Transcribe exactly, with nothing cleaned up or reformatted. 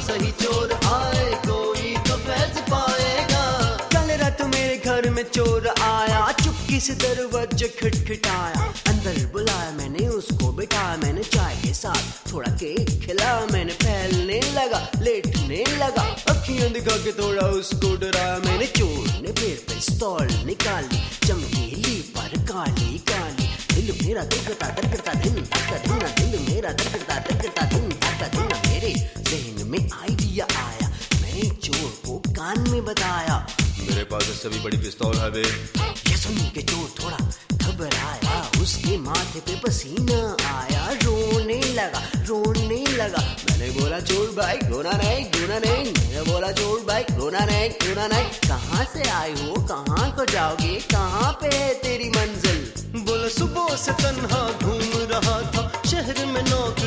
सही चोर आए, कोई तो फैज पाएगा। कल रात मेरे घर में चोर आया, चुपके से दरवाजा खटखटाया, अंदर बुलाया मैंने उसको, बिठाया मैंने चाय के साथ, थोड़ा केक खिलाया मैंने, फैलने लगा लेटने लगा, अखियां दिखा के थोड़ा उसको डराया मैंने। चोर ने फिर पिस्तौल निकाली, चमकीली पर काली काली, दिल मेरा धड़कता धड़कता दिन धड़कता दिन, दिल मेरा धड़कता धड़कता दिन धड़कता दिन। मेरे जहन में आइडिया आया, मैंने चोर को कान में बताया, मेरे पास इससे भी बड़ी पिस्तौल है बे। ये सुन के चोर थोड़ा घबराया, उसके माथे पे पसीना आया, रोने लगा रोने लगा। मैंने बोला चोर भाई रोना नहीं रोना नहीं, मैंने बोला चोर भाई रोना नहीं रोना नहीं। कहाँ से आए हो, कहाँ को जाओगे, कहाँ पे है तेरी मंजिल? बोला सुबह से तन्हा घूम रहा था, शहर में नौकरी